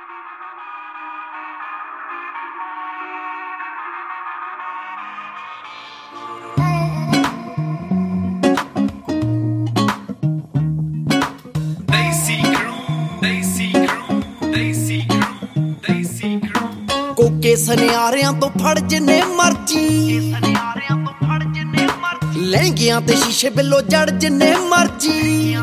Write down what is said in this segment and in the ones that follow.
ਕੋਕੇ ਸੁਨਿਆਰਿਆਂ ਤੋਂ ਫੜ ਜਿੰਨੇ ਮਰਜੀ, ਲਹਿੰਗਿਆਂ ਤੇ ਸ਼ੀਸ਼ੇ ਬਿੱਲੋ ਜੜ ਜਿੰਨੇ ਮਰਜੀ।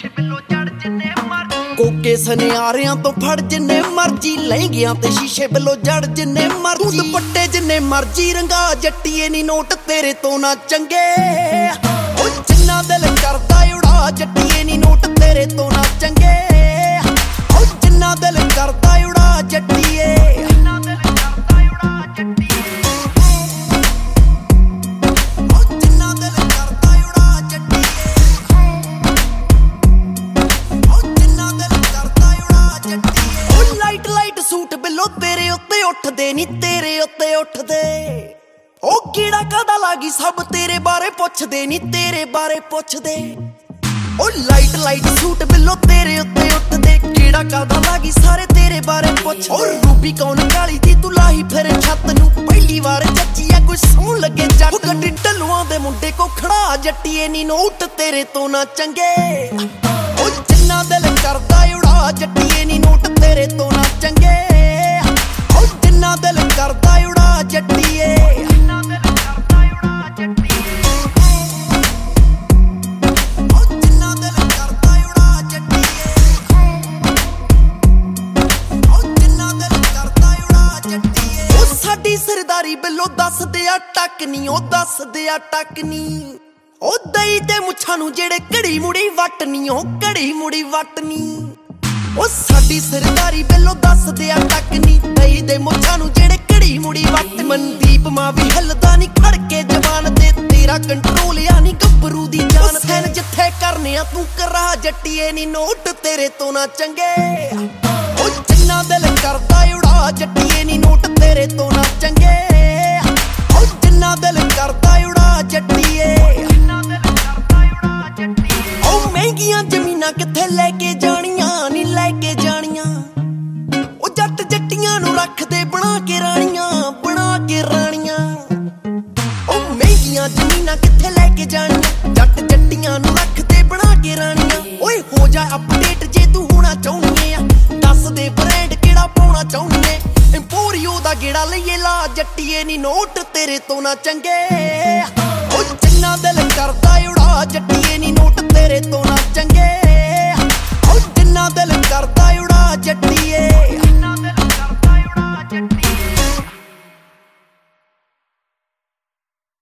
ਕੋਕੇ ਸੁਨਿਆਰਿਆਂ ਤੋਂ ਫੜ ਜਿੰਨੇ ਮਰਜੀ, ਲਹਿੰਗਿਆਂ ਤੇ ਸ਼ੀਸ਼ੇ ਬਿੱਲੋ ਜੜ ਜਿੰਨੇ ਮਰਜੀ। ਤੂੰ ਦੁਪੱਟੇ ਜਿੰਨੇ ਮਰਜੀ ਰੰਗਾ, ਜੱਟੀਏ ਨੀ ਨੋਟ ਤੇਰੇ ਤੋਂ ਨਾ ਚੰਗੇ। ਓ ਜਿੰਨਾ ਦਿਲ ਕਰਦਾ ਉਡਾ, ਜੱਟੀਏ ਨੀ ਨੋਟ ਤੇਰੇ ਤੋਂ ਨਾ ਚੰਗੇ। ਓ ਜਿੰਨਾ ਦਿਲ ਕਰਦਾ ਉਡਾ, ਜੱਟੀਏ ਸੂਟ ਬਿੱਲੋ ਤੇਰੇ ਉੱਤੇ ਉੱਠਦੇ ਨੀ, ਤੇਰੇ ਉੱਤੇ ਉੱਠਦੇ। ਉਹ ਕੀੜਾ ਕਾਦਾ ਲਾਗੀ, ਸਭ ਤੇਰੇ ਬਾਰੇ ਪੁੱਛਦੇ ਨੀ, ਤੇਰੇ ਬਾਰੇ ਪੁੱਛਦੇ। ਉਹ ਲਾਈਟ ਲਾਈਟ ਸੂਟ ਬਿੱਲੋ ਤੇਰੇ ਉੱਤੇ ਉੱਠਦੇ, ਕੀੜਾ ਕਾਦਾ ਲਾਗੀ, ਸਾਰੇ ਤੇਰੇ ਬਾਰੇ ਪੁੱਛਦੇ। ਉਹ ਰੂਬੀ ਕੌਣ ਕਾਲੀ ਦੀ ਤੂੰ ਲਾਹੀ ਫਿਰ ਛੱਤ ਨੂੰ, ਪਹਿਲੀ ਵਾਰ ਜੱਚੀ ਆ ਕੋਈ ਸੌਣ ਲੱਗੇ ਜੱਟ। ਉਹ ਗੱਡੀ ਢੱਲੂਆਂ ਦੇ ਮੁੰਡੇ ਕੋ ਖੜਾ, ਜੱਟੀਏ ਨੀ ਨੋਟ ਤੇਰੇ ਤੋਂ ਨਾ ਚੰਗੇ। ਉਹ ਜਿੰਨਾ ਦਿਲ ਕਰਦਾ ਉਡਾ, ਜੱਟੀਏ ਨੀ ਨੋਟ ਤੇਰੇ ਤੋਂ ਨਾ ਚੰਗੇ। ਉਹ ਜਿੰਨਾ ਦਿਲ ਕਰਦਾ ਉਡਾ, ਜੱਟੀਏ ਸਾਡੀ ਸਰਦਾਰੀ ਬਿੱਲੋ ਦੱਸਦੇ ਆ ਟੱਕ ਨੀ, ਉਹ ਦੱਸਦੇ ਆ ਟੱਕ ਨੀ। ਉਹ ਦਈ ਤੇ ਮੁੱਛਾਂ ਨੂੰ ਜਿਹੜੇ ਘੜੀ ਮੁੜੀ ਵੱਟ ਨੀ, ਉਹ ਘੜੀ ਮੁੜੀ ਵੱਟ ਨੀ। ਉਹ ਸਾਡੀ ਸਰਦਾਰੀ ਬਿੱਲੋ ਦੱਸਦੇ ਆ ਟੱਕ ਨੀ, ਦਈ ਦੇ ਮੁੱਛਾਂ ਨੂੰ ਜਿਹੜੇ ਘੜੀ ਮੁੜੀ ਵੱਟ। ਮਨਦੀਪ ਮਾਂ ਵੀ ਹਿੱਲਦਾ ਨੀ ਖੜ ਕੇ ਜਵਾਨ ਤੇ, ਤੇਰਾ ਕੰਟਰੋਲ ਆ ਨੀ ਗੱਭਰੂ ਦੀ ਜਾਨ। ਸੈਨ ਜਿੱਥੇ ਕਰਨੇ ਆ ਤੂੰ ਕਰਾ, ਜੱਟੀਏ ਨੀ ਨੋਟ ਤੇਰੇ ਤੋਂ ਨਾ ਚੰਗੇ। ਉਹ ਜਿੰਨਾ ਦਿਲ ਕਰਦਾ ਉਡਾ, ਜੱਟੀਏ ਨੀ ਨੋਟ ਤੇਰੇ ਤੋਂ ਨਾ ਚੰਗੇ। ਉਹ ਜਿੰਨਾ ਦਿਲ ਕਰਦਾ ਉਡਾ, ਜੱਟੀਏ ਉਹ ਮਹਿੰਗੀਆਂ ਜ਼ਮੀਨਾਂ ਕਿੱਥੇ ਲੈ ਕੇ ਜਾਣੀਆਂ ਨੀ, ਲੈ ਕੇ ਜਾਣੀਆਂ। ਉਹ ਜੱਟ ਜੱਟੀਆਂ ਨੂੰ ਰੱਖਦੇ ਬਣਾ ਕੇ ਰਾਣੀਆਂ, ਬਣਾ ਕੇ ਰਾਣੀਆਂ। ਉਹ ਮਹਿੰਗੀਆਂ ਜ਼ਮੀਨਾਂ ਕਿੱਥੇ ਲੈ ਕੇ ਜਾਣੀਆਂ, ਜੱਟ ਜੱਟੀਆਂ ਨੂੰ ਰੱਖਦੇ ਬਣਾ ਕੇ ਰਾਣੀਆਂ। ਓਏ ਹੋ ਜਾ ਅਪਡੇਟ ਜੇ ਤੂੰ ਹੋਣਾ ਚਾਹੁੰਦੀ ਆ, ਦੱਸ ਦੇ ਬ੍ਰਾਂਡ ਕਿਹੜਾ ਪਾਉਣਾ ਚਾਹੁੰਦੀ ਏ। ਇੰਪੋਰੀਓ ਦਾ ਗੇੜਾ ਲਈਏ ਲਾ, ਜੱਟੀਏ ਨੀ ਨੋਟ ਤੇਰੇ ਤੋਂ ਨਾ ਚੰਗੇ। ਉਹ ਜਿੰਨਾ ਦਿਲ ਕਰਦਾ ਉਡਾ, ਜੱਟੀਏ ਨੀ ਨੋਟ ਤੇਰੇ ਤੋਂ ਨਾ ਚੰਗੇ।